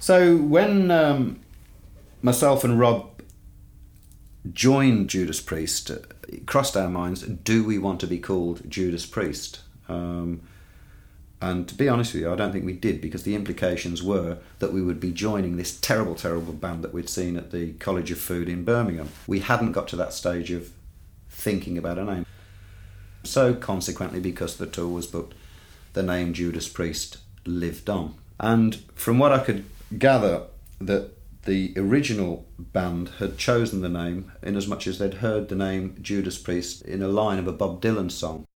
So when myself and Rob joined Judas Priest, it crossed our minds, do we want to be called Judas Priest? And to be honest with you, I don't think we did, because the implications were that we would be joining this terrible, terrible band that we'd seen at the College of Food in Birmingham. We hadn't got to that stage of thinking about a name. So consequently, because the tour was booked, the name Judas Priest lived on. And from what I could gather, that the original band had chosen the name in as much as they'd heard the name Judas Priest in a line of a Bob Dylan song.